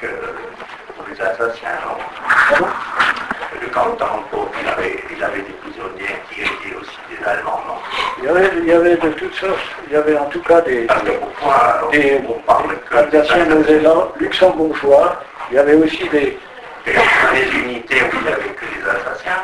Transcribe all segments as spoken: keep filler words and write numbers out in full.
que pour les Alsaciens, non? Le camp de Tamboff, il avait, il avait des prisonniers qui étaient aussi des Allemands, non? Il y avait, il y avait de toutes sortes, il y avait en tout cas des, Parce que pourquoi des, on parle que Alsaciens, Mosellans, luxembourgeois, il y avait aussi des... Et les unités où il n'y avait que les Alsaciens,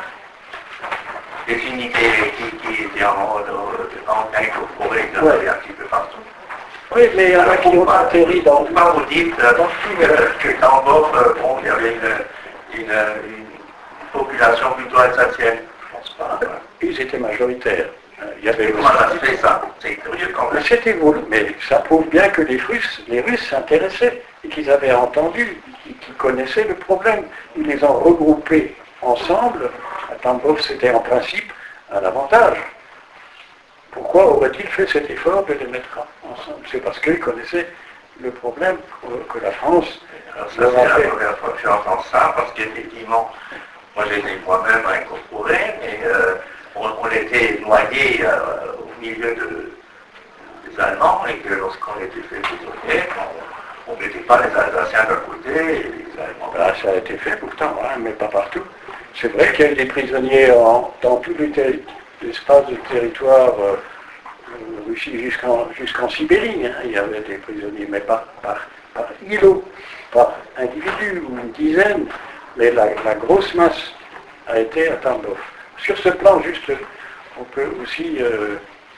les unités qui, qui étaient en mode en incorporé, il y en avait un petit peu partout. Oui, mais il y en a qui ont atterri dans... Pourquoi vous dites euh, que, que Tamboff, euh, bon, il y avait une, une, une population plutôt alsacienne? Je pense pas. Ils étaient majoritaires. Il y avait et comment ça se fait ça? C'est curieux quand même. C'était voulu, mais ça prouve bien que les Russes, les Russes s'intéressaient et qu'ils avaient entendu, qu'ils connaissaient le problème. Ils les ont regroupés ensemble. À Tamboff, c'était en principe un avantage. Pourquoi aurait-il fait cet effort de les mettre ensemble? C'est parce qu'ils connaissaient le problème que la France... Alors ça, c'est la première fois que j'entends ça, parce qu'effectivement, moi j'étais moi-même incorporé, mais euh, on, on était noyé euh, au milieu de, des Allemands, et que lorsqu'on était fait prisonnier, on ne mettait pas les Alsaciens d'un côté et les Allemands. Là, ça a été fait pourtant, hein, mais pas partout. C'est vrai qu'il y a eu des prisonniers en, dans tout l'espace du territoire euh, Russie jusqu'en jusqu'en Sibérie. Hein. Il y avait des prisonniers, mais pas par, par îlot, par individu ou une dizaine. Mais la, la grosse masse a été à Tamboff. Sur ce plan, juste, on peut aussi euh,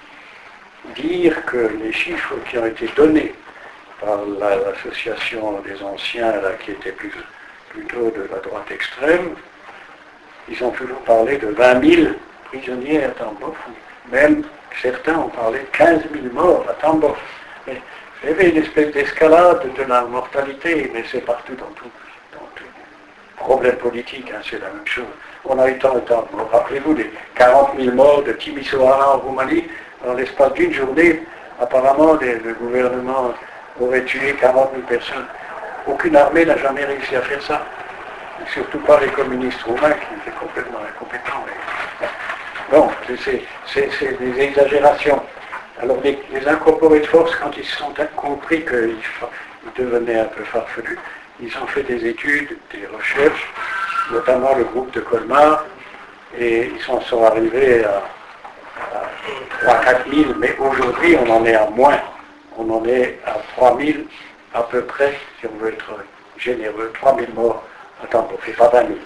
dire que les chiffres qui ont été donnés par la, l'association des anciens, là, qui était plus, plutôt de la droite extrême, ils ont toujours parlé de vingt mille prisonniers à Tamboff. Même certains ont parlé de quinze mille morts à Tamboff. Mais il y avait une espèce d'escalade de la mortalité, mais c'est partout dans tout, dans tout problème politique, hein, c'est la même chose. On a eu tant de temps. Rappelez-vous des quarante mille morts de Timisoara en Roumanie, dans l'espace d'une journée, apparemment les, le gouvernement aurait tué quarante mille personnes. Aucune armée n'a jamais réussi à faire ça. Surtout pas les communistes roumains qui étaient complètement incompétents. Mais... Bon, c'est, c'est, c'est des exagérations. Alors les, les incorporés de force, quand ils se sont compris qu'ils ils devenaient un peu farfelus, ils ont fait des études, des recherches, notamment le groupe de Colmar, et ils en sont arrivés à, à trois à quatre mille, mais aujourd'hui on en est à moins. On en est à trois mille à peu près, si on veut être généreux, trois mille morts. Attends, on ne fait pas vingt mille.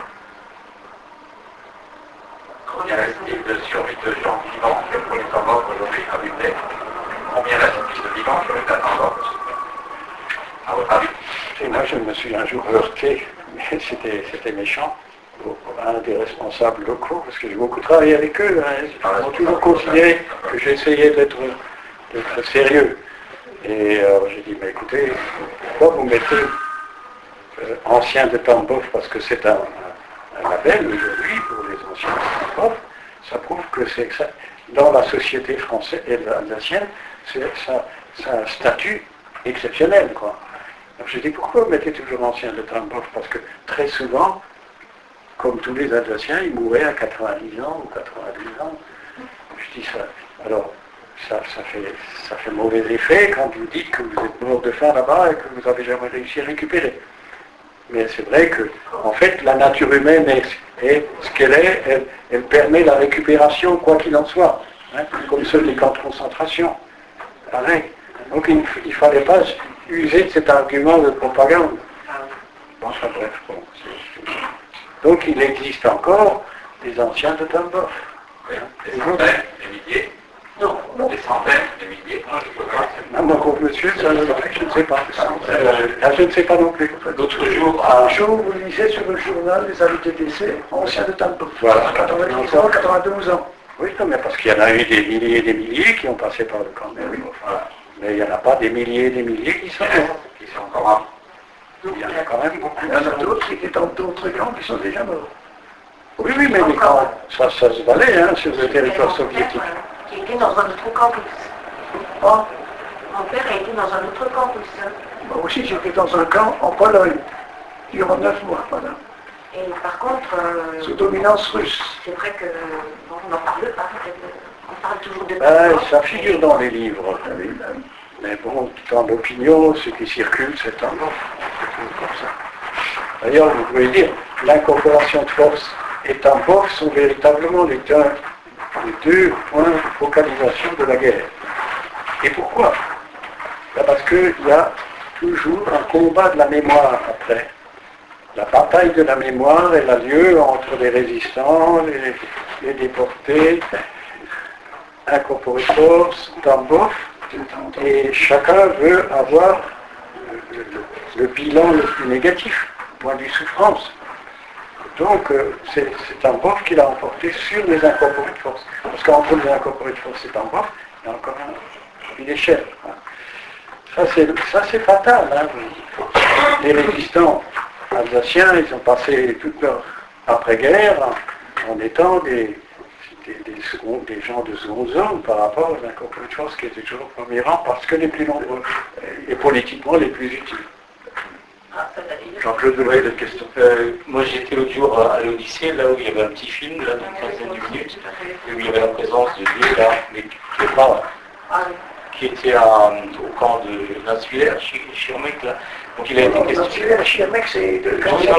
Combien reste-t-il de survie de gens vivants que pour les Tamboff aujourd'hui à Utrecht? Combien reste-t-il de vivants sur les Tamboff à votre avis? Et moi je me suis un jour heurté, mais c'était, c'était méchant, à un des responsables locaux, parce que j'ai beaucoup travaillé avec eux, hein, ils ont toujours considéré que j'essayais d'être, d'être sérieux. Et euh, j'ai dit, mais écoutez, pourquoi vous mettez euh, ancien de Tamboff, parce que c'est un, un, un label aujourd'hui pour les anciens de Tamboff, ça prouve que c'est ça, dans la société française et alsacienne, c'est, ça, ça a un statut exceptionnel, quoi. Donc je dis, pourquoi vous mettez toujours ancien de Tamboff? Parce que très souvent, comme tous les Alsaciens, ils mouraient à quatre-vingt-dix ans ou quatre-vingt-dix ans. Je dis ça. Alors, ça, ça, fait, ça fait mauvais effet quand vous dites que vous êtes mort de faim là-bas et que vous n'avez jamais réussi à récupérer. Mais c'est vrai que, en fait, la nature humaine est, est ce qu'elle est, elle, elle permet la récupération, quoi qu'il en soit, hein, comme ceux des camps de concentration. Pareil. Donc il ne fallait pas user de cet argument de propagande. Enfin bref, bon, donc il existe encore des anciens de Tamboff. Oui, des centaines, des milliers. Non, non. Des centaines, des milliers. Non, je ne peux pas. Ah, mon pauvre monsieur, ça, je ne sais pas. Euh, je ne sais pas non plus. D'autres jours, un jour, vous lisez sur le journal des invités d'essai, anciens de Tamboff. Voilà, quatre-vingt-dix ans, quatre-vingt-douze ans. Oui, non, mais parce qu'il y en a eu des milliers et des milliers qui ont passé par le camp. Mais, oui, enfin, mais il n'y en a pas des milliers et des milliers qui sont morts. Qui sont encore morts. Il y en a quand même beaucoup. Il y en a d'autres qui étaient dans d'autres camps qui sont déjà morts. Oui, oui, mais les camps, ça, ça se valait hein, sur le territoire soviétique. Qui était dans un autre campus. Oh, mon père a été dans un autre campus. Moi aussi, j'étais dans un camp en Pologne, durant neuf mois, voilà. Et par contre... Euh, sous dominance russe. C'est vrai que, bon, on n'en parle pas. On parle toujours de... Ben, ça figure dans les livres. Mais bon, dans l'opinion, ce qui circule, c'est Tamboff. D'ailleurs, vous pouvez dire, l'incorporation de force et Tambov sont véritablement les deux, les deux points de focalisation de la guerre. Et pourquoi? Ben parce qu'il y a toujours un combat de la mémoire après. La bataille de la mémoire, elle a lieu entre les résistants, les, les déportés, incorporés de force, Tambov, et chacun veut avoir le, le, le bilan le plus négatif, point de vue souffrance. Donc, euh, c'est Tambov qui l'a emporté sur les incorporés de force. Parce qu'entre les incorporés de force et Tambov, il y a encore un, une échelle. Hein. Ça, c'est fatal. Hein. Les résistants alsaciens, ils ont passé toute leur après-guerre en, en étant des, des, des, second, des gens de seconde zone par rapport aux incorporés de force qui étaient toujours au premier rang parce que les plus nombreux et politiquement les plus utiles. Jean-Claude, vous avez d'autres questions? euh, Moi j'étais l'autre jour à l'Odyssée, là où il y avait un petit film, là, d'une quinzaine de minutes, où il y avait la présence de deux gars, mais qui étaient, pas, qui étaient à, au camp de l'insulaire, chez, chez Schirmeck, là. Donc il a été questionné. L'insulaire, Schirmeck, c'est de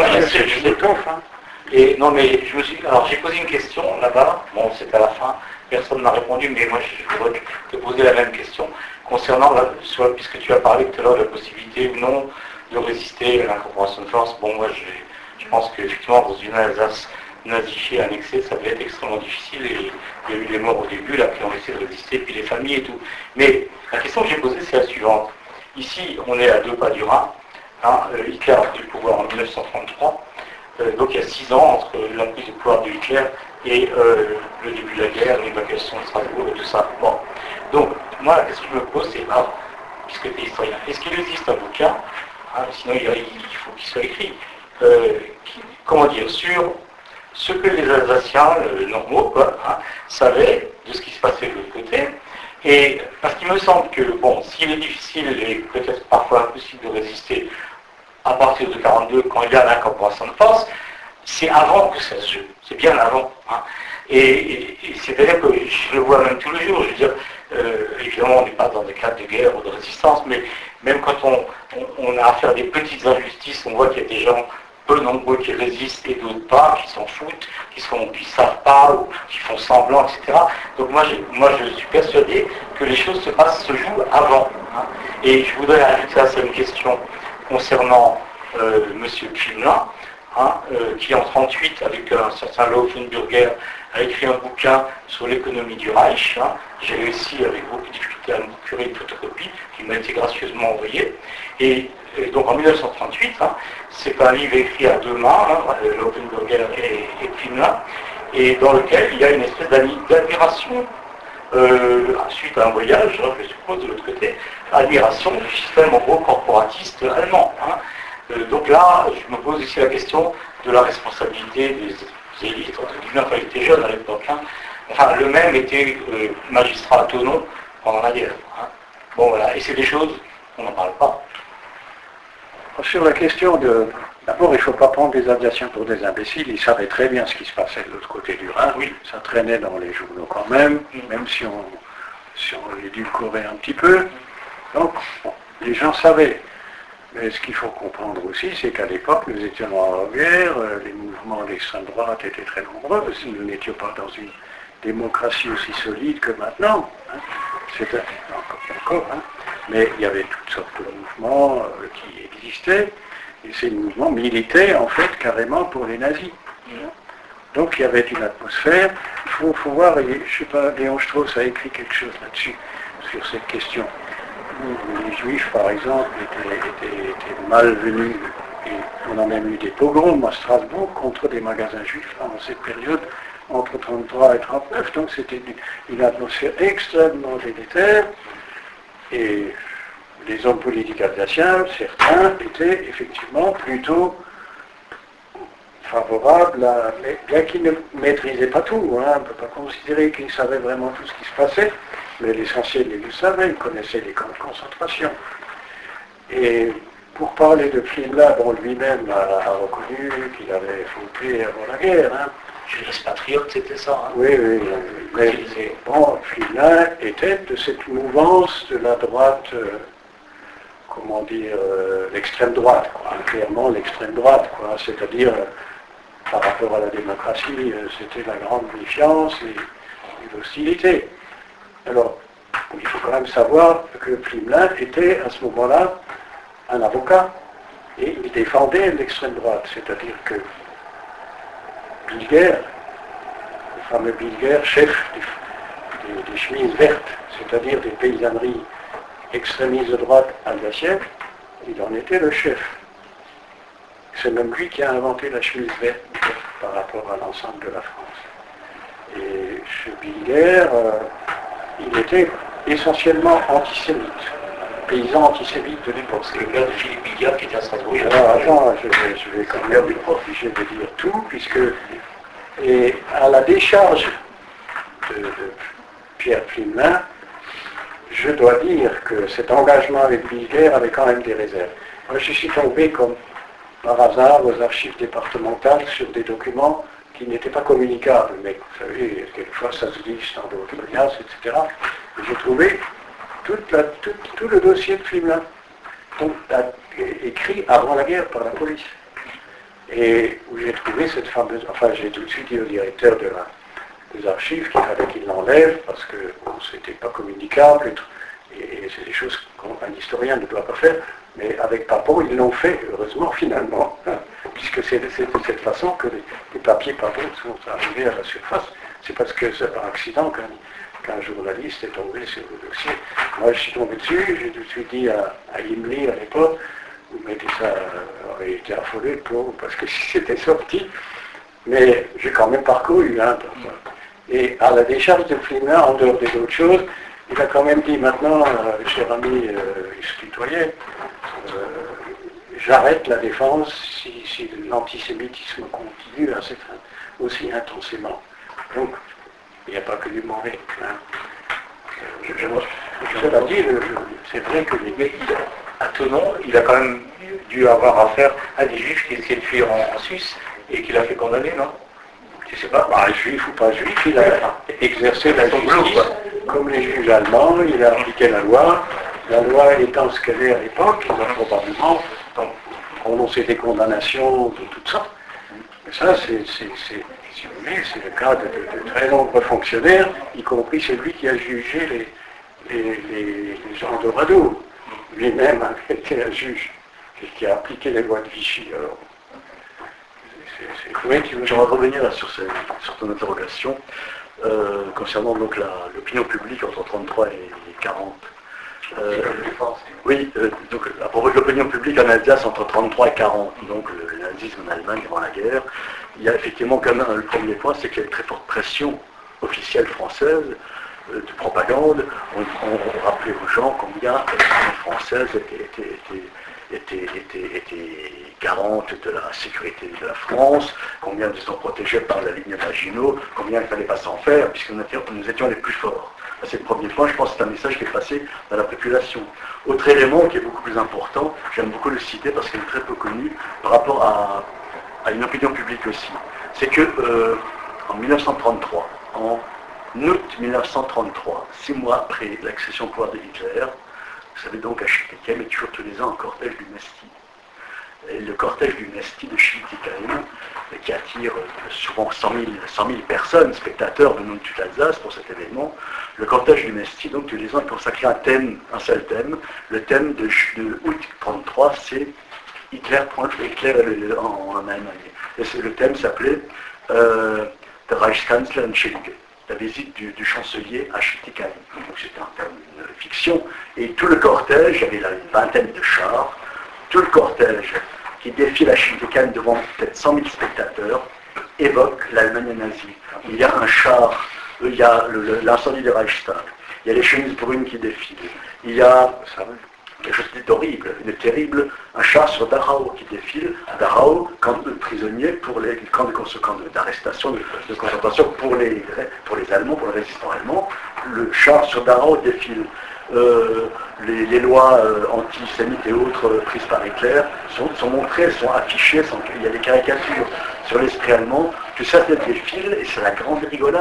hein. Et non, mais je me suis. Alors j'ai posé une question là-bas, bon, c'est à la fin, personne ne m'a répondu, mais moi je voudrais te poser la même question concernant, la, soit, puisque tu as parlé tout à l'heure de la possibilité ou non de résister à l'incorporation de force. Bon, moi, je, je pense qu'effectivement, dans une Alsace nazifiée, annexée, ça devait être extrêmement difficile. Et il y a eu des morts au début, là, qui ont essayé de résister, puis les familles et tout. Mais la question que j'ai posée, c'est la suivante. Ici, on est à deux pas du Rhin. Hein, euh, Hitler a pris le pouvoir en mille neuf cent trente-trois. Euh, donc il y a six ans entre la prise de pouvoir de Hitler et euh, le début de la guerre, l'évacuation de Strasbourg et tout ça. Bon. Donc, moi, la question que je me pose, c'est, ah, puisque tu es historien, est-ce qu'il existe un bouquin, hein, sinon il, il faut qu'il soit écrit, euh, qui, comment dire, sur ce que les Alsaciens euh, normaux quoi, hein, savaient de ce qui se passait de l'autre côté. Et parce qu'il me semble que, bon, s'il est difficile et peut-être parfois impossible de résister à partir de quarante-deux, quand il y a l'incorporation de force, c'est avant que ça se joue, c'est bien avant. Hein. Et, et, et c'est-à-dire que je le vois même tous les jours, je veux dire, euh, évidemment on n'est pas dans des cas de guerre ou de résistance, mais même quand on, on, on a affaire à des petites injustices, on voit qu'il y a des gens peu nombreux qui résistent et d'autres pas, qui s'en foutent, qui ne qui savent pas, ou qui font semblant, et cetera. Donc moi je, moi je suis persuadé que les choses se passent, se jouent avant. Hein. Et je voudrais ajouter à ça une question concernant euh, M. Pflimlin, hein, euh, qui en mille neuf cent trente-huit, avec un certain Laufenburger, a écrit un bouquin sur l'économie du Reich. Hein. J'ai réussi avec beaucoup de difficulté à me procurer une photocopie qui m'a été gracieusement envoyée. Et, et donc en mille neuf cent trente-huit, hein, c'est un livre écrit à deux mains, hein, Laufenburger et, et Pflimlin, et dans lequel il y a une espèce d'admiration, euh, suite à un voyage, hein, je suppose, de l'autre côté, admiration du système en gros corporatiste allemand. Hein. Euh, donc là, je me pose ici la question de la responsabilité des élites, entre guillemets, enfin, il était jeune à l'époque. Hein. Enfin, le même était euh, magistrat à Thonon pendant la guerre. Hein. Bon, voilà, et c'est des choses, on n'en parle pas. Sur la question de... D'abord, il ne faut pas prendre les Alsaciens pour des imbéciles, ils savaient très bien ce qui se passait de l'autre côté du Rhin, oui, ça traînait dans les journaux quand même, mm. même si on, si on l'édulcorait un petit peu. Donc, bon, les gens savaient. Mais ce qu'il faut comprendre aussi, c'est qu'à l'époque, nous étions en guerre, les mouvements d'extrême droite étaient très nombreux, nous n'étions pas dans une démocratie aussi solide que maintenant. Hein. C'était encore, encore hein. Mais il y avait toutes sortes de mouvements euh, qui existaient, et ces mouvements militaient en fait carrément pour les nazis. Donc il y avait une atmosphère, il faut, faut voir, je ne sais pas, Léon Strauss a écrit quelque chose là-dessus, sur cette question. Les Juifs, par exemple, étaient, étaient, étaient malvenus, et on a même eu des pogroms à Strasbourg contre des magasins juifs dans cette période, entre trente-trois et trente-neuf, donc c'était une, une atmosphère extrêmement délétère, et les hommes politiques alsaciens, certains, étaient effectivement plutôt favorables, à, bien qu'ils ne maîtrisaient pas tout, hein, on ne peut pas considérer qu'ils savaient vraiment tout ce qui se passait, mais l'essentiel, ils le savaient, ils connaissaient les camps de concentration. Et pour parler de Pflimlin, bon, lui-même a, a reconnu qu'il avait fauté avant la guerre. Hein. Juriste patriote, c'était ça. Hein. Oui, oui. Mais bon, Pflimlin était de cette mouvance de la droite euh, comment dire, euh, l'extrême droite, quoi, clairement l'extrême droite, quoi, c'est-à-dire, euh, par rapport à la démocratie, euh, c'était la grande méfiance et, et l'hostilité. Alors, il faut quand même savoir que Pflimlin était à ce moment-là un avocat et il défendait l'extrême droite, c'est-à-dire que Bilger, le fameux Bilger, chef des, des, des chemises vertes, c'est-à-dire des paysanneries extrémistes de droite alsaciennes, il en était le chef. C'est même lui qui a inventé la chemise verte par rapport à l'ensemble de la France. Et ce Bilger, euh, il était essentiellement antisémite, paysan antisémite de l'époque. C'est le père de Philippe Bigard qui était à Strasbourg. Alors attends, je vais, je vais quand même être obligé de dire tout, puisque et à la décharge de, de Pierre Pflimlin, je dois dire que cet engagement avec Bilger avait quand même des réserves. Moi, je suis tombé comme par hasard aux archives départementales sur des documents qui n'étaient pas communicables, mais vous savez, quelquefois ça se glisse dans d'autres liasses, et cetera. Et j'ai trouvé toute la, tout, tout le dossier de Pflimlin, écrit avant la guerre par la police. Et où j'ai trouvé cette fameuse... Enfin, j'ai tout de suite dit au directeur de la, des archives qu'il fallait qu'il l'enlève, parce que bon, c'était pas communicable, et, et c'est des choses qu'un historien ne doit pas faire. Mais avec Papon, ils l'ont fait, heureusement, finalement, hein, puisque c'est de cette façon que les, les papiers Papon sont arrivés à la surface. C'est parce que c'est par accident qu'un qu'un journaliste est tombé sur le dossier. Moi, je suis tombé dessus, j'ai tout de suite dit à, à Imli à l'époque, vous mettez ça, euh, aurait été affolé pour, parce que si c'était sorti, mais j'ai quand même parcouru, hein, et à la décharge de Pflimlin, en dehors des autres choses, il a quand même dit maintenant, euh, cher ami, euh, il se tutoyait, euh, j'arrête la défense si, si l'antisémitisme continue assez, aussi intensément. Donc, il n'y a pas que du mauvais. Hein. Je, je, je, je, je dire, c'est vrai que les Mais à Thonon, il a quand même dû avoir affaire à des juifs qui essayaient de fuir en, en Suisse et qu'il a fait condamner, non? Tu sais pas, bah, juif ou pas juif, il a exercé la justice comme les juges allemands, il a appliqué la loi. La loi étant ce qu'elle est à l'époque, il a probablement prononcé des condamnations de toutes sortes. Mais ça, c'est, si vous voulez, c'est le cas de, de, de très nombreux fonctionnaires, y compris celui qui a jugé les, les, les, les gens de Radeau. Lui-même a été un juge qui a appliqué les lois de Vichy. Alors, oui, je vais revenir là sur, ces, sur ton interrogation euh, concernant donc l'opinion publique entre trente-trois et quarante. Euh, oui, euh, donc à propos de l'opinion publique en Alsace entre trente-trois et quarante, donc le, le nazisme en Allemagne avant la guerre, il y a effectivement quand même le premier point, c'est qu'il y a une très forte pression officielle française euh, de propagande. On, on rappelait aux gens combien l'armée française était, était, était, était, était, était garante de la sécurité de la France, combien nous étions protégés par la ligne Maginot, combien il ne fallait pas s'en faire, puisque nous étions, nous étions les plus forts. C'est le premier point, je pense que c'est un message qui est passé dans la population. Autre élément qui est beaucoup plus important, j'aime beaucoup le citer parce qu'il est très peu connu par rapport à, à une opinion publique aussi, c'est que euh, en mille neuf cent trente-trois, en août mille neuf cent trente-trois, six mois après l'accession au pouvoir de Hitler, vous savez donc à Schiltigheim est toujours tous les ans un cortège du Messie. Et le cortège du Messie de Schiltigheim, qui attire souvent cent mille personnes, spectateurs venant de toute l'Alsace pour cet événement. Le cortège du Messie, donc tous les ans, est consacré à un thème, un seul thème. Le thème de, de août trente-trois, c'est Hitler, Hitler en, en Allemagne. Et le thème s'appelait euh, Der Reichskanzler in Schiltigheim, la visite du, du chancelier à Schiltigheim. Donc c'était un thème, une fiction. Et tout le cortège, il y avait là une vingtaine de chars, tout le cortège qui défile à Schiltigheim devant peut-être cent mille spectateurs, évoque l'Allemagne nazie. Il y a un char, il y a l'incendie du Reichstag, il y a les chemises brunes qui défilent, il y a quelque chose d'horrible, une terrible, un char sur Dachau qui défile, Dachau, camp de prisonniers pour les camps d'arrestation, de, de concentration pour les, pour les Allemands, pour les résistants allemands. Le char sur Dachau défile. Euh, les, les lois euh, antisémites et autres euh, prises par Hitler sont, sont montrées, sont affichées, sont, il y a des caricatures sur l'esprit allemand, tout ça défile et c'est la grande rigolade.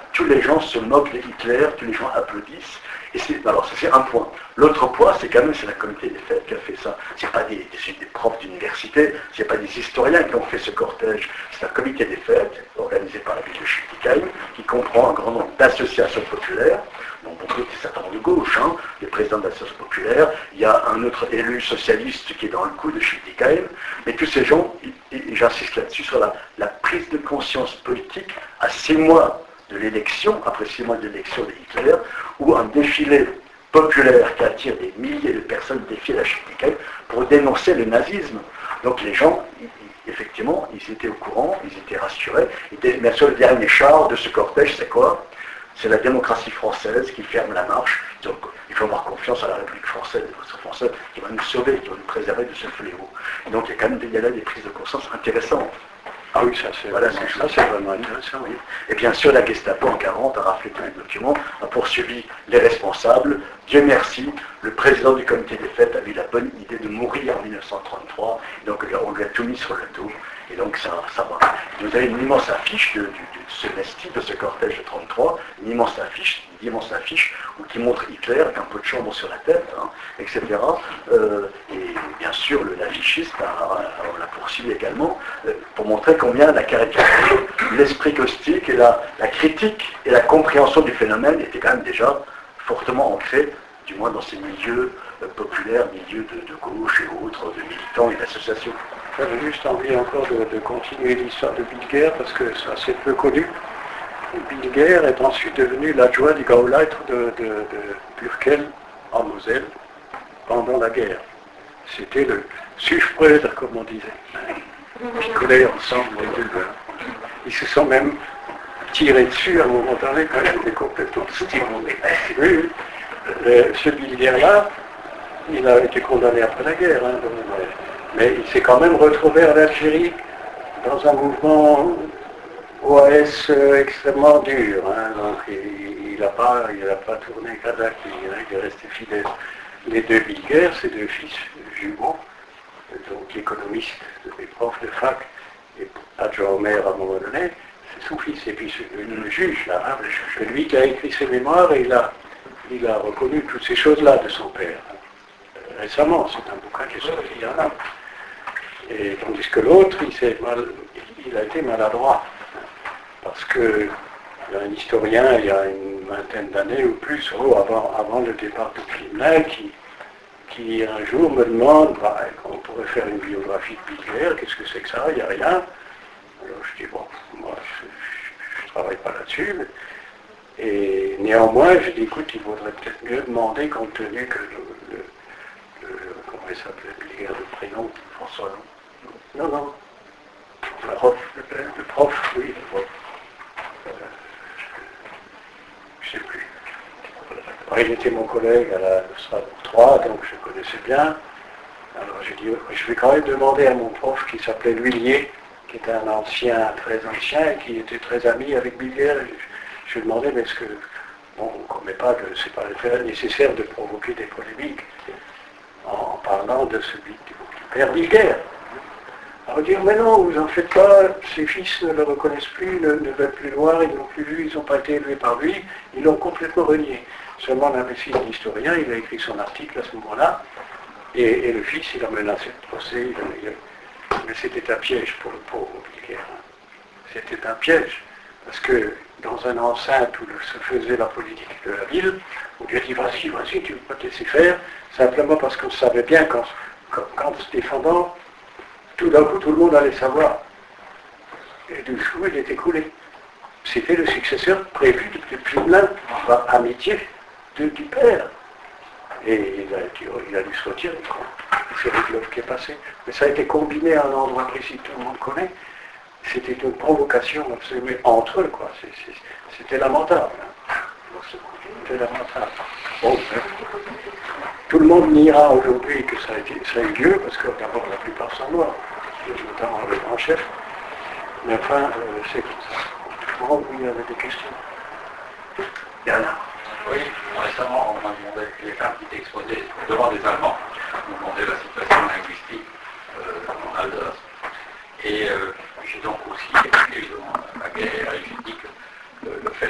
tous les gens se moquent de Hitler, tous les gens applaudissent. Et c'est, alors ça c'est un point. L'autre point, c'est quand même c'est la comité des fêtes qui a fait ça. C'est pas des, des, des profs d'université, c'est pas des historiens qui ont fait ce cortège. C'est un comité des fêtes organisé par la ville de Schiltigheim qui comprend un grand nombre d'associations populaires. Donc beaucoup c'est certainement de gauche, hein, les présidents d'associations populaires. Il y a un autre élu socialiste qui est dans le coup de Schiltigheim. Mais tous ces gens, et, et j'insiste là-dessus, sur la, la prise de conscience politique à six mois de l'élection, après six mois de l'élection de Hitler, où un défilé populaire qui attire des milliers de personnes défile à Schiltigheim pour dénoncer le nazisme. Donc les gens, ils, ils, effectivement, ils étaient au courant, ils étaient rassurés. Et bien sûr, le dernier char de ce cortège, c'est quoi? C'est la démocratie française qui ferme la marche. Donc il faut avoir confiance à la République française, française qui va nous sauver, qui va nous préserver de ce fléau. Et donc il y a quand même il y a là des prises de conscience intéressantes. Ah oui, ça c'est voilà, vraiment, ça, c'est vraiment intéressant, oui. Et bien sûr, la Gestapo en quarante a raflé tous les documents, a poursuivi les responsables. Dieu merci, le président du comité des fêtes a eu la bonne idée de mourir en mille neuf cent trente-trois. Et donc on lui a tout mis sur le dos. Et donc ça, ça va. Vous avez une immense affiche de, de, de ce Nesti, de ce cortège de trente-trois, une immense affiche, une immense affiche où, qui montre Hitler avec un pot de chambre sur la tête, hein, et cetera. Euh, et bien sûr, le l'affichiste, on l'a poursuivi également, euh, pour montrer combien la caricature, l'esprit caustique et la, la critique et la compréhension du phénomène étaient quand même déjà fortement ancrés, du moins dans ces milieux euh, populaires, milieux de, de gauche et autres, de militants et d'associations. J'avais juste envie encore de, de continuer l'histoire de Bilger parce que ça c'est peu connu. Bilger est ensuite devenu l'adjoint du Gauleiter de, de, de Purkel en Moselle pendant la guerre. C'était le Suffreuder, comme on disait. Ils collaient ensemble les deux. Ils se sont même tirés dessus à un moment donné quand ils étaient complètement stimulés. Oui, oui. Ce Bilger-là, il a été condamné après la guerre. Hein, donc, mais il s'est quand même retrouvé en Algérie dans un mouvement O A S extrêmement dur. Hein, donc il n'a pas, pas tourné Kadhafi, hein, il est resté fidèle. Les deux Bilger, ces deux fils jumeaux, donc économistes, des profs de fac, et adjoint au maire à un moment donné, c'est son fils. Et puis le, le juge, là, hein, c'est lui qui a écrit ses mémoires et il a, il a reconnu toutes ces choses-là de son père. Récemment, c'est un bouquin qui est sorti il y a un an. Et tandis que l'autre, il, mal, il a été maladroit. Parce que il y a un historien, il y a une vingtaine d'années ou plus, oh, avant, avant le départ de Klimlin, qui, qui un jour me demande, bah, on pourrait faire une biographie de Bilger, qu'est-ce que c'est que ça? Il n'y a rien. Alors je dis, bon, moi je ne travaille pas là-dessus. Mais... Et néanmoins, je dis, écoute, il vaudrait peut-être mieux demander, compte tenu que le, le, le comment il s'appelait, Bilger, le prénom, François, non? Non, non. Le prof, le, le prof, oui, le prof. Euh, je ne sais plus. Alors, il était mon collègue à la Strasbourg trois, donc je connaissais bien. Alors j'ai dit, je vais quand même demander à mon prof qui s'appelait L'Huillier, qui était un ancien, très ancien, qui était très ami avec Bilger. Je lui ai demandé, mais est-ce que, bon, on ne commet pas que c'est pas nécessaire de provoquer des polémiques en parlant de celui du père Bilger. Alors dire, mais non, vous en faites pas, ses fils ne le reconnaissent plus, ne, ne veulent plus le voir, ils ne l'ont plus vu, ils n'ont pas été élevés par lui, ils l'ont complètement renié. Seulement l'imbécile d'historien, il a écrit son article à ce moment-là, et, et le fils, il a menacé de procès, il a, il a, mais c'était un piège pour le pauvre Bilger. C'était un piège, parce que dans un enceinte où se faisait la politique de la ville, on lui a dit, vas-y, vas-y, tu ne peux pas te laisser faire, simplement parce qu'on savait bien qu'en, qu'en se défendant, tout d'un coup, tout le monde allait savoir. Et du coup, il était coulé. C'était le successeur prévu depuis Klimlin, par amitié de, du père. Et il a, il a dû se retirer, quoi. C'est Riglov qui est passé. Mais ça a été combiné à un endroit précis que tout le monde connaît. C'était une provocation absolument entre eux, quoi. C'est, c'est, c'était lamentable. Hein. C'était lamentable. Bon, hein. Tout le monde niera aujourd'hui que ça a, été, ça a eu lieu, parce que d'abord la plupart sont noirs, notamment le grand chef. Mais enfin, euh, c'est comme ça. Bon, il y avait des questions. Yana. Oui, récemment, on m'a demandé, les femmes qui étaient exposées devant des Allemands, on m'a demandé la situation linguistique euh, en Alsace. Et euh, j'ai donc aussi évoqué dans la guerre, j'ai dit que le, le fait d'un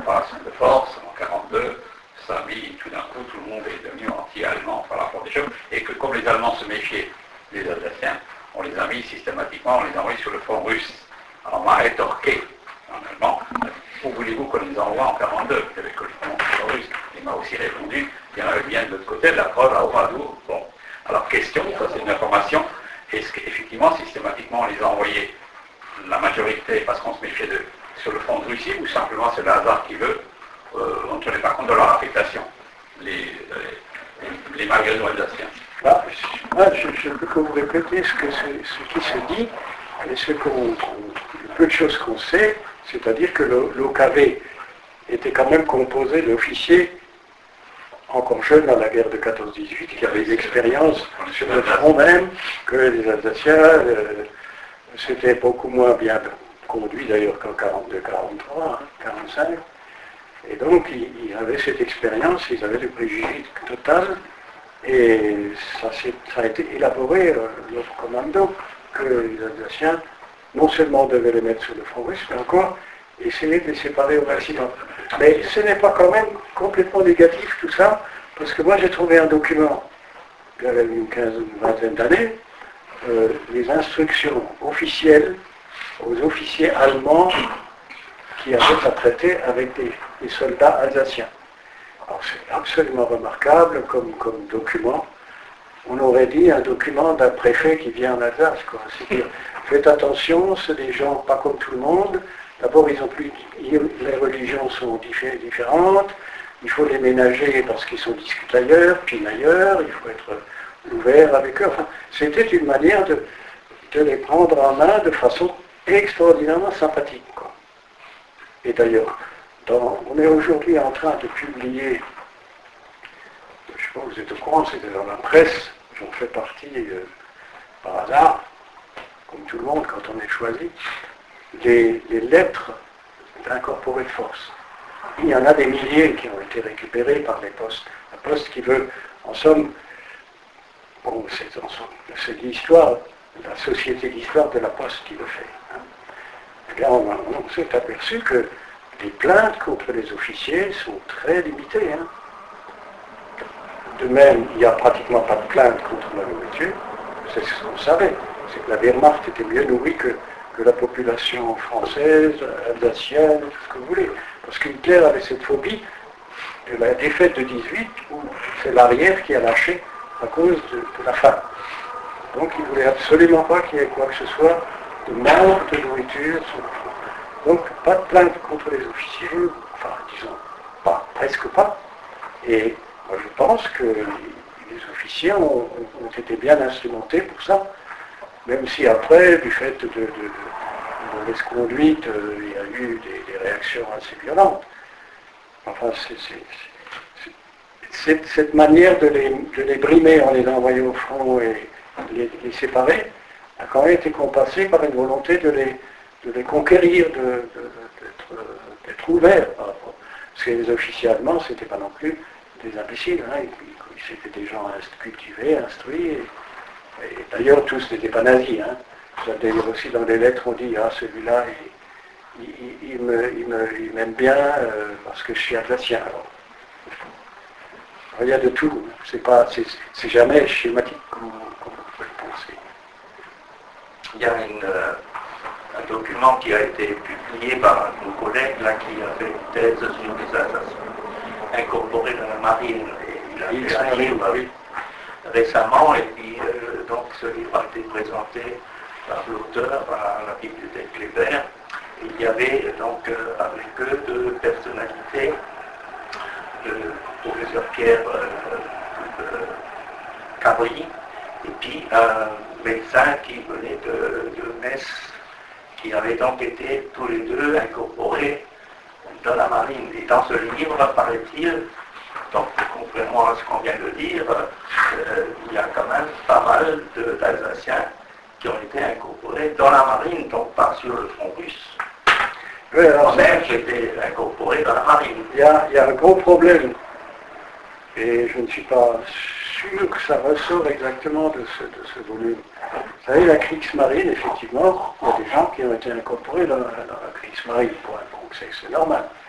séparation de force en quarante-deux, ça a mis tout d'un coup, tout le monde est devenu anti-allemand par rapport à des choses, et que comme les Allemands se méfiaient des Alsaciens, on les a mis systématiquement, on les a envoyés sur le front russe. Alors on m'a rétorqué en allemand, où voulez-vous qu'on les envoie en quarante-deux? Il y avait que le front russe. Il m'a aussi répondu, il y en avait bien de l'autre côté, de la preuve à Oradour. Bon. Alors question, ça c'est une information, est-ce qu'effectivement, systématiquement, on les a envoyés, la majorité, parce qu'on se méfiait d'eux, sur le front de Russie, ou simplement c'est le hasard qui veut, euh, on ne tenait pas compte de leur affectation, les, les, les malgré alsaciens. Bah, moi, je, je veux que vous répétiez ce, que ce, ce qui se dit, et ce qu'on, le peu de choses qu'on sait, c'est-à-dire que l'O K V était quand même composé d'officiers encore jeunes dans la guerre de quatorze dix-huit, qui avaient l'expérience sur le front même que les Alsaciens. Euh, c'était beaucoup moins bien conduit d'ailleurs qu'en quarante-deux quarante-trois, hein, quarante-cinq. Et donc ils, ils avaient cette expérience, ils avaient le préjugé total, et ça, ça a été élaboré, euh, le commando, que les Alsaciens non seulement devaient les mettre sur le front russe, mais encore essayer de les séparer au maximum. Mais ce n'est pas quand même complètement négatif tout ça, parce que moi j'ai trouvé un document, il y avait une quinzaine, une vingtaine d'années, euh, les instructions officielles aux officiers allemands qui avaient à traiter avec des, des soldats alsaciens. Alors c'est absolument remarquable comme, comme document. On aurait dit un document d'un préfet qui vient en Alsace, quoi. C'est-à-dire, faites attention, c'est des gens pas comme tout le monde. D'abord, ils ont plus, les religions sont différentes, il faut les ménager parce qu'ils sont discutés ailleurs, puis ailleurs, il faut être ouvert avec eux. Enfin, c'était une manière de, de les prendre en main de façon extraordinairement sympathique, quoi. Et d'ailleurs, dans, on est aujourd'hui en train de publier, je ne sais pas, vous êtes au courant, c'était dans la presse, j'en fais partie euh, par hasard, comme tout le monde quand on est choisi, les, les lettres d'incorporés de force. Il y en a des milliers qui ont été récupérées par les postes. La poste qui veut, en somme, bon, c'est, en somme, c'est l'histoire, la société d'histoire de la poste qui le fait. Hein. Et là, on, on s'est aperçu que les plaintes contre les officiers sont très limitées. Hein. De même, il n'y a pratiquement pas de plainte contre la nourriture. C'est ce qu'on savait. C'est que la Wehrmacht était mieux nourrie que, que la population française, alsacienne, tout ce que vous voulez. Parce qu'Hitler avait cette phobie de la défaite de dix-huit, où c'est l'arrière qui a lâché à cause de, de la faim. Donc il ne voulait absolument pas qu'il y ait quoi que ce soit de manque de nourriture. Donc pas de plainte contre les officiers, enfin disons, pas, presque pas. Et moi je pense que les officiers ont, ont été bien instrumentés pour ça, même si après, du fait de, de, de, de mauvaise conduite, euh, il y a eu des, des réactions assez violentes. Enfin, c'est, c'est, c'est, c'est, cette manière de les, de les brimer en les envoyant au front et les, les séparer a quand même été compassée par une volonté de les, de les conquérir, de, de, de, d'être, d'être ouverts par rapport. Parce que les officiers allemands, c'était pas non plus des imbéciles, hein, c'était des gens cultivés, instruits, et, et d'ailleurs tous n'étaient pas nazis. Hein. D'ailleurs aussi dans les lettres on dit, ah celui-là, il, il, il, me, il, me, il m'aime bien euh, parce que je suis alsacien. Alors, il y a de tout, c'est, pas, c'est, c'est jamais schématique comme, comme vous pouvez le penser. Il y a une, euh, un document qui a été publié par nos collègues là, qui a fait une thèse sur les Alsaciens incorporés dans la marine. Et il a Il fait un livre oui. récemment, et puis euh, donc ce livre a été présenté par l'auteur à la bibliothèque Kléber. Il y avait donc euh, avec eux deux personnalités, le professeur Pierre euh, euh, Cabri, et puis un médecin qui venait de, de Metz, qui avait donc été tous les deux incorporés dans la marine. Et dans ce livre, paraît-il, donc contrairement à ce qu'on vient de dire, euh, il y a quand même pas mal de, d'Alsaciens qui ont été incorporés dans la marine, donc pas sur le front russe. Oui, alors, Moi-même, j'ai été incorporé dans la marine. Il y, a, il y a un gros problème, et je ne suis pas sûr que ça ressort exactement de ce, de ce volume. Vous savez, la Kriegsmarine, effectivement, il y a des gens qui ont été incorporés dans, dans la Kriegsmarine, pour un bon, c'est, c'est normal.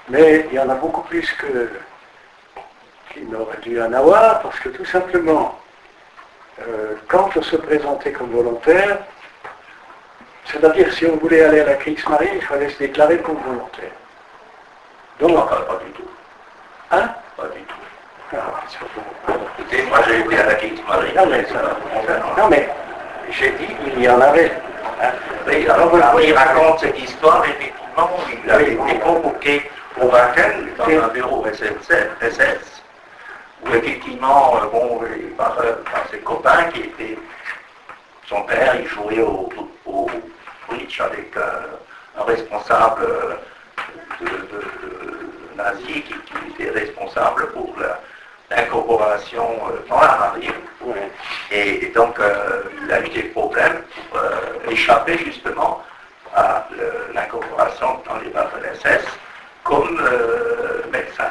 Mais il y en a beaucoup plus que qu'il n'aurait dû en avoir, parce que tout simplement, euh, quand on se présentait comme volontaire, c'est-à-dire si on voulait aller à la Kriegsmarine, il fallait se déclarer comme volontaire. Donc, Non, pas, pas du tout. hein? Pas du tout. Ah, c'est bon. Écoutez, moi j'ai été à la Kriegsmarine. Non mais, ça, non, mais j'ai dit il y en avait. Hein. Oui, alors quand il raconte cette histoire, effectivement, il avait été convoqué au Wacken dans un bureau S S, où effectivement, euh, bon, par, par ses copains qui étaient, son père, il jouait au, au bridge avec un, un responsable de, de, de nazi qui, qui était responsable pour la, l'incorporation dans la marine. Ouais. Et, et donc, euh, il a eu des problèmes pour euh, échapper justement à le, l'incorporation dans les Waffen-S S comme euh, médecin.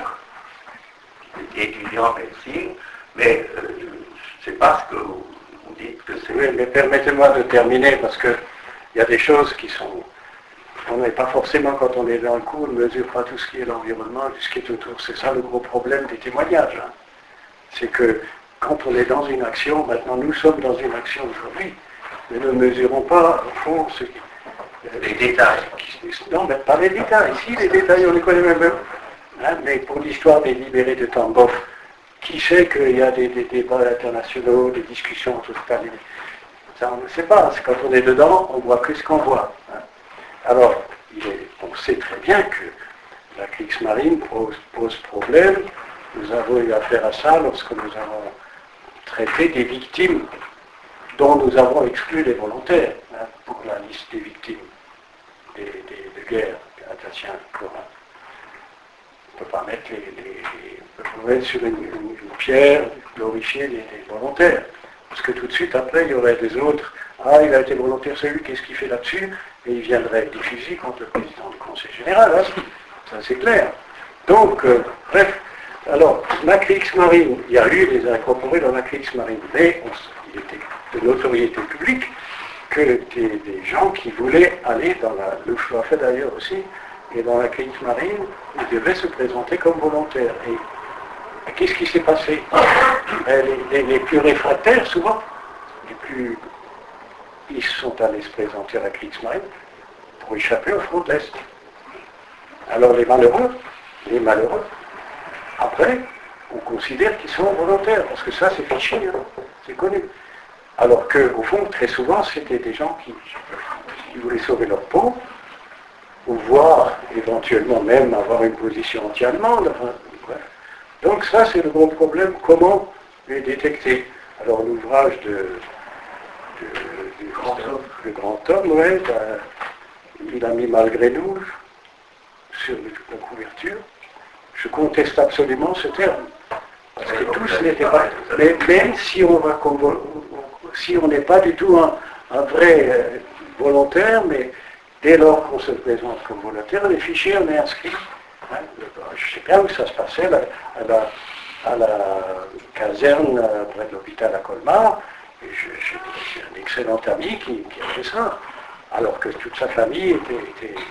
Il était étudiant en médecine, mais euh, c'est parce que vous, vous dites que c'est... Oui, mais permettez-moi de terminer, parce qu'il y a des choses qui sont... On n'est pas forcément, quand on est dans le cours, on ne mesure pas tout ce qui est l'environnement, tout ce qui est autour. C'est ça le gros problème des témoignages. Hein. C'est que quand on est dans une action, maintenant nous sommes dans une action aujourd'hui, mais nous ne mesurons pas, au fond, ce qui... Les détails. Non, mais pas les détails. Ici, les détails, on les connaît même. Hein, mais pour l'histoire des libérés de Tambov, qui sait qu'il y a des, des débats internationaux, des discussions entre Staline? Ça, on ne sait pas. C'est quand on est dedans, on voit plus ce qu'on voit. Hein. Alors, il est, on sait très bien que la Kriegsmarine pose, pose problème. Nous avons eu affaire à ça lorsque nous avons traité des victimes dont nous avons exclu les volontaires hein, pour la liste des victimes des, des, de guerre, Attention, on ne peut pas mettre les, les, on peut mettre sur une, une, une pierre glorifier les, les volontaires. Parce que tout de suite après, il y aurait des autres. Ah, il a été volontaire, celui, qu'est-ce qu'il fait là-dessus? Et il viendrait avec des fusils contre le président du Conseil général. Hein. Ça, c'est clair. Donc, euh, bref. Alors, la Kriegsmarine, il y a eu des incorporés dans la Kriegsmarine, mais on, il était de notoriété publique que des, des gens qui voulaient aller dans la Luftwaffe d'ailleurs aussi, et dans la Kriegsmarine, ils devaient se présenter comme volontaires. Et, et qu'est-ce qui s'est passé? les, les, les plus réfractaires, souvent, les plus... ils sont allés se présenter à la Kriegsmarine pour échapper au front de l'Est. Alors les malheureux, les malheureux, après, on considère qu'ils sont volontaires, parce que ça, c'est fiché, hein, c'est connu. Alors qu'au fond, très souvent, c'était des gens qui, qui voulaient sauver leur peau, ou voir éventuellement même avoir une position anti-allemande. Enfin, bref. Donc ça, c'est le gros problème, comment les détecter. Alors l'ouvrage de, de, du grand homme, le grand homme, ouais, ben, il a mis malgré nous sur la couverture. Je conteste absolument ce terme. Parce que tous n'étaient pas... Mais même si on va comme, si on n'est pas du tout un, un vrai euh, volontaire, mais dès lors qu'on se présente comme volontaire, les fichiers, on est inscrit. Hein, je sais bien où ça se passait, là, à, la, à la caserne euh, près de l'hôpital à Colmar. Et je, je, j'ai un excellent ami qui, qui a fait ça. Alors que toute sa famille était, était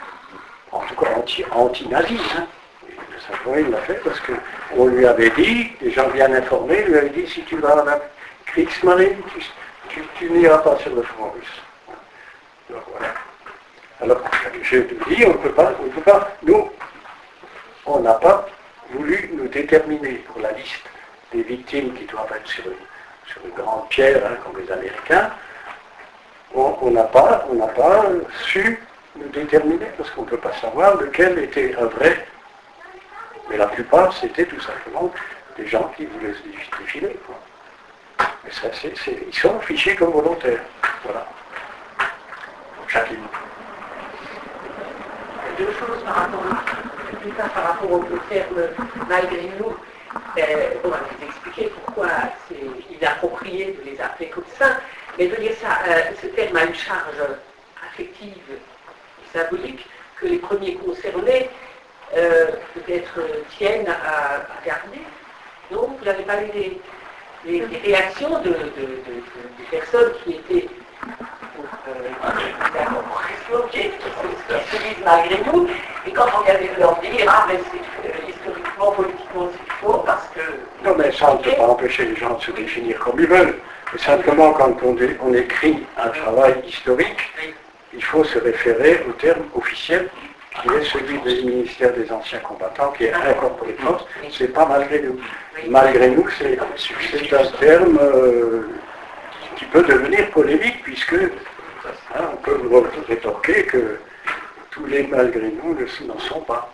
en tout cas anti, anti-nazi. Hein. Ça, il l'a fait parce qu'on lui avait dit, des gens bien informés, lui avaient dit, si tu vas à la Kriegsmarine, tu, tu, tu n'iras pas sur le front russe. Donc voilà. Alors, je te dis, on ne peut pas, on ne peut pas, nous, on n'a pas voulu nous déterminer pour la liste des victimes qui doivent être sur une, sur une grande pierre, hein, comme les Américains. On n'a pas, on n'a pas su nous déterminer parce qu'on ne peut pas savoir lequel était un vrai. Mais la plupart, c'était tout simplement des gens qui voulaient se défiler. Quoi. Mais ça, c'est, c'est, ils sont fichés comme volontaires. Voilà. Chacune. Deux choses par rapport, plus tard, par rapport au, au terme malgré nous. Euh, on va vous expliquer pourquoi c'est inapproprié de les appeler comme ça. Mais de dire ça, euh, ce terme a une charge affective et symbolique que les premiers concernés Euh, peut-être euh, tiennent à, à garder. Donc, vous n'avez pas eu des, des, des réactions de, de, de, de, de personnes qui étaient pour euh, la corporation, qui, qui se disent malgré nous, et quand on vient de leur dire, ah mais c'est euh, historiquement, politiquement c'est faux, parce que... Non mais ça ne peut pas empêcher les gens de se définir comme ils veulent. Mais simplement quand on, dé- on écrit un travail historique, il faut se référer au terme officiel qui est celui du ministère des Anciens Combattants, qui est incorporé de force. C'est pas malgré nous. Malgré nous, c'est c'est un terme euh, qui peut devenir polémique, puisque hein, on peut vous rétorquer que tous les malgré nous ne- n'en sont pas.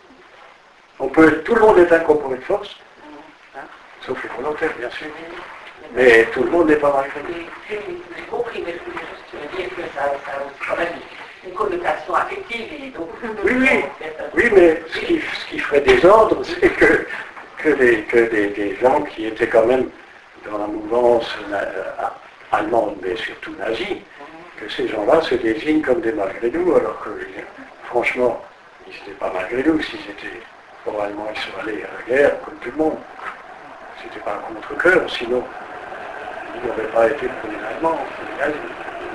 On peut, tout le monde est incorporé de force, hein, sauf les volontaires, bien sûr. Mais tout le monde n'est pas malgré nous. J'ai j'ai compris, mais je voulais juste dire que ça, ça a aussi quand même une connotation affective, et donc... Oui, oui, oui, mais ce qui, ce qui ferait désordre, c'est que, que, les, que des, des gens qui étaient quand même dans la mouvance euh, allemande, mais surtout nazie, que ces gens-là se désignent comme des malgré nous, alors que, franchement, ils n'étaient pas malgré nous. S'ils étaient oralement, ils seraient allés à la guerre, comme tout le monde. C'était pas un contre-cœur, sinon, ils n'auraient pas été pour les Allemands, pour les nazis.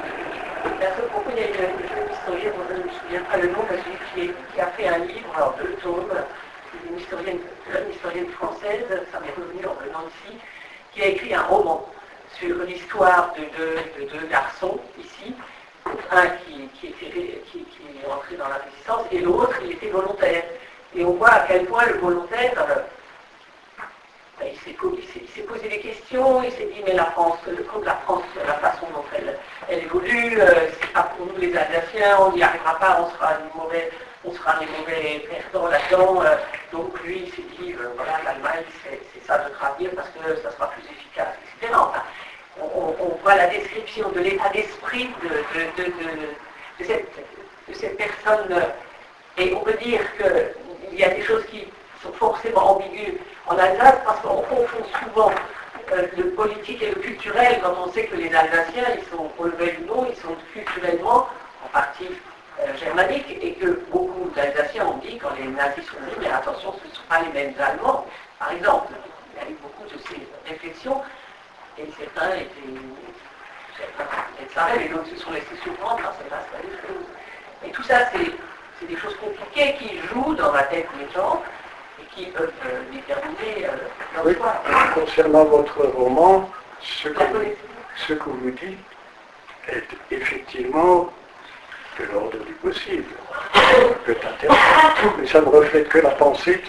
À ce propos, il y a une jeune historienne, je ne me souviens pas le nom, mais qui, est- qui a fait un livre, alors deux tomes, une historienne, une historienne française, ça m'est revenu en venant ici, qui a écrit un roman sur l'histoire de deux, de deux garçons ici, un qui, qui, était, qui, qui est entré dans la résistance et l'autre, il était volontaire. Et on voit à quel point le volontaire, euh, ben, il s'est po- il s'est- il s'est posé des questions, il s'est dit mais la France, le compte de la France, la façon dont elle, elle évolue, euh, c'est pas pour nous les Alsaciens, on n'y arrivera pas, on sera des mauvais, on sera des mauvais perdants là-dedans. euh, donc lui il s'est dit euh, voilà l'Allemagne c'est c'est ça notre avenir parce que ça sera plus efficace, et cetera. Enfin, on, on- on voit la description de l'état d'esprit de, de- de- de- de cette, de cette personne, euh, et on peut dire qu'il y a des choses qui sont forcément ambiguës en Alsace parce qu'on confond souvent euh, le politique et le culturel quand on sait que les Alsaciens, ils sont, on le veuille ou non, ils sont culturellement en partie euh, germaniques et que beaucoup d'Alsaciens ont dit quand les nazis sont venus, mais attention, ce ne sont pas les mêmes Allemands. Par exemple, il y a eu beaucoup de ces réflexions et certains étaient, certains étaient savants et d'autres se sont laissés surprendre par cette vaste des choses. Et tout ça, c'est c'est des choses compliquées qui jouent dans la tête des gens et qui peuvent euh, déterminer euh, leur Oui, choix. concernant votre roman, ce que, La vous, connaissance. ce que vous dites est effectivement de l'ordre du possible, peut intéressant, mais ça ne reflète que la pensée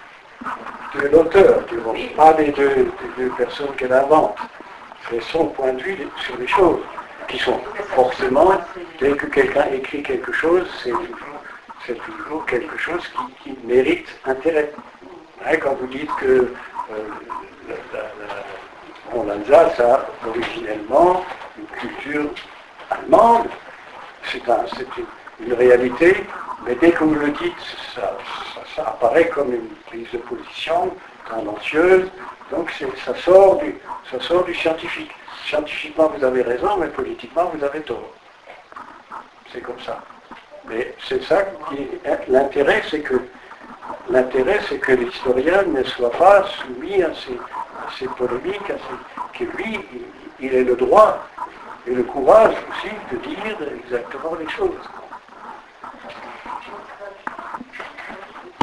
de l'auteur du roman, pas des deux, des deux personnes qu'elle invente. C'est son point de vue sur les choses, qui sont forcément, dès que quelqu'un écrit quelque chose, c'est toujours, c'est toujours quelque chose qui, qui mérite intérêt. Hein, quand vous dites que euh, la, la, la, bon, l'Alsace a originellement une culture allemande, c'est, un, c'est une, une réalité, mais dès que vous le dites, ça, ça, ça apparaît comme une prise de position tendancieuse, donc c'est, ça, sort du, ça sort du scientifique. Scientifiquement vous avez raison, mais politiquement vous avez tort. C'est comme ça. Mais c'est ça qui est l'intérêt, c'est que l'intérêt, c'est que l'historien ne soit pas soumis à ces, à ces polémiques, à ces, que lui, il, il ait le droit et le courage aussi de dire exactement les choses.